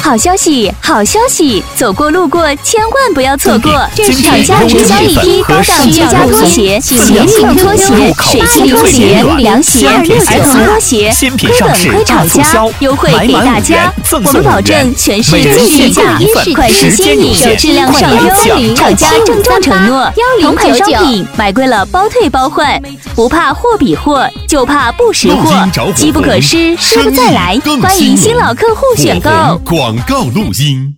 好消息，好消息！走过路过千万不要错过，这是厂家直销一批高档居家拖鞋、鞋型拖鞋、水性拖鞋、凉鞋、儿童拖鞋，亏本亏厂家，优惠给大家，我们保证全市最低价，款式新颖，质量上优，厂家郑重承诺，同款商品买贵了包退包换，不怕货比货，就怕不识货，机不可失，失不再来，欢迎新老客户选购。 广告录音。